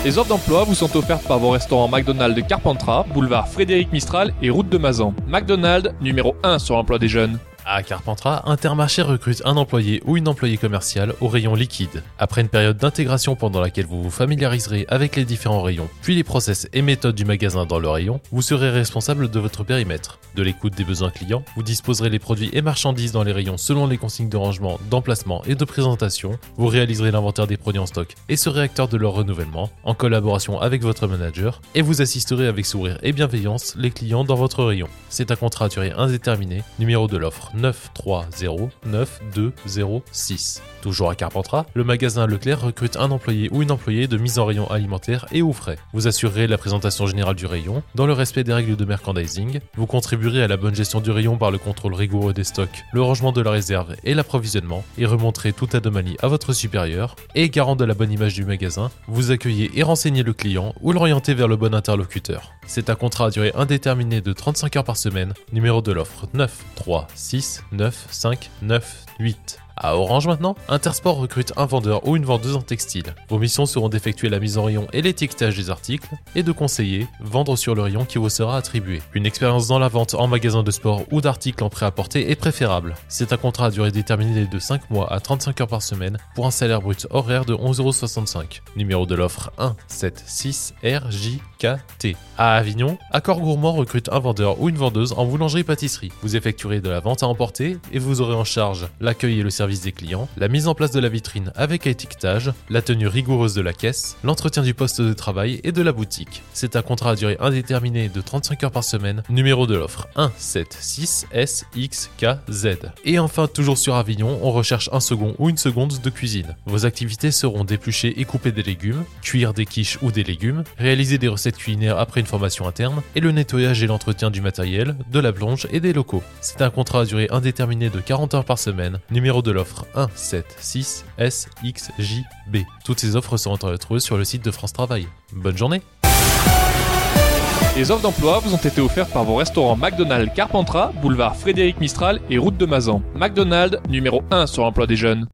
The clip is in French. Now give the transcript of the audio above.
Les offres d'emploi vous sont offertes par vos restaurants McDonald's de Carpentras, boulevard Frédéric Mistral et route de Mazan. McDonald's, numéro 1 sur l'emploi des jeunes. À Carpentras, Intermarché recrute un employé ou une employée commerciale au rayon liquide. Après une période d'intégration pendant laquelle vous vous familiariserez avec les différents rayons, puis les process et méthodes du magasin dans le rayon, vous serez responsable de votre périmètre. De l'écoute des besoins clients, vous disposerez les produits et marchandises dans les rayons selon les consignes de rangement, d'emplacement et de présentation, vous réaliserez l'inventaire des produits en stock et serez acteur de leur renouvellement, en collaboration avec votre manager, et vous assisterez avec sourire et bienveillance les clients dans votre rayon. C'est un contrat à durée indéterminée, numéro de l'offre 9309206. Toujours à Carpentras, le magasin Leclerc recrute un employé ou une employée de mise en rayon alimentaire et aux frais. Vous assurerez la présentation générale du rayon, dans le respect des règles de merchandising, vous contribuerez à la bonne gestion du rayon par le contrôle rigoureux des stocks, le rangement de la réserve et l'approvisionnement, et remonterez toute anomalie à votre supérieur, et garant de la bonne image du magasin, vous accueillez et renseignez le client ou l'orientez vers le bon interlocuteur. C'est un contrat à durée indéterminée de 35 heures par semaine, numéro de l'offre 9369598. À Orange maintenant, Intersport recrute un vendeur ou une vendeuse en textile. Vos missions seront d'effectuer la mise en rayon et l'étiquetage des articles et de conseiller, vendre sur le rayon qui vous sera attribué. Une expérience dans la vente en magasin de sport ou d'articles en prêt-à-porter est préférable. C'est un contrat à durée déterminée de 5 mois à 35 heures par semaine pour un salaire brut horaire de 11,65 €. Numéro de l'offre 176RJKT. À Avignon, Accord Gourmand recrute un vendeur ou une vendeuse en boulangerie-pâtisserie. Vous effectuerez de la vente à emporter et vous aurez en charge l'accueil et le service des clients, la mise en place de la vitrine avec étiquetage, la tenue rigoureuse de la caisse, l'entretien du poste de travail et de la boutique. C'est un contrat à durée indéterminée de 35 heures par semaine, numéro de l'offre 176SXKZ. Et enfin, toujours sur Avignon, on recherche un second ou une seconde de cuisine. Vos activités seront d'éplucher et couper des légumes, cuire des quiches ou des légumes, réaliser des recettes culinaires après une formation interne, et le nettoyage et l'entretien du matériel, de la plonge et des locaux. C'est un contrat à durée indéterminée de 40 heures par semaine, numéro de l'offre 176SXJB. Toutes ces offres seront à retrouver sur le site de France Travail. Bonne journée. Les offres d'emploi vous ont été offertes par vos restaurants McDonald's Carpentras, boulevard Frédéric Mistral et route de Mazan. McDonald's, numéro 1 sur l'emploi des jeunes.